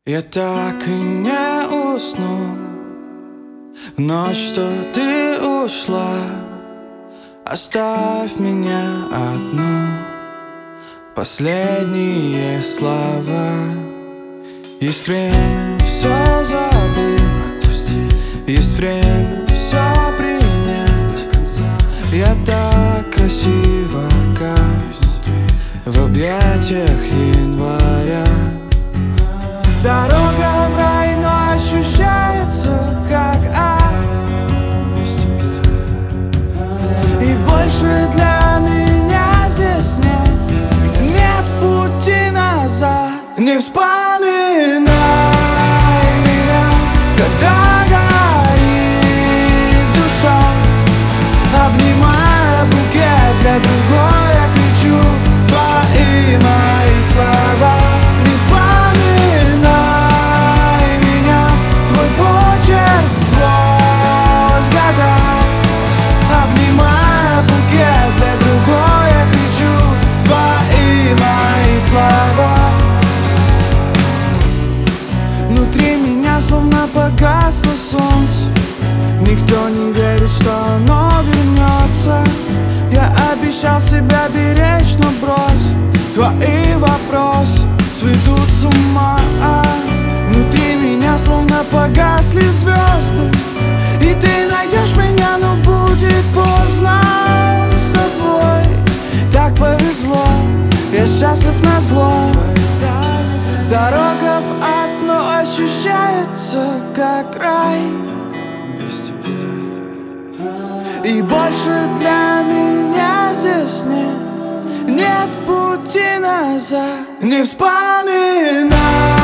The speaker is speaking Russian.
Я так и не уснул в ночь, что ты ушла. Оставь меня одну. Последние слова. Есть время все забыть, есть время все принять. Я так красиво каюсь в объятиях января. Дорога в рай, но ощущается как ад. И больше для меня здесь нет пути назад. Не вспоминай меня, когда горит душа. Обнимая букет для другой, я кричу твои мои слова. Не вспоминай меня, твой почерк сквозь года. Обнимая букет для другой, я кричу твои мои слова. Внутри меня словно погасло солнце. Никто не верит, что оно вернется. Я обещал себя беречь, но брось. Твои вопросы сведут с ума. Внутри меня словно погасли звезды. И ты найдешь меня, но будет поздно. С тобой так повезло, я счастлив назло. Дорога в ад, но ощущается как рай. И больше для меня здесь нет пути назад. Не вспоминай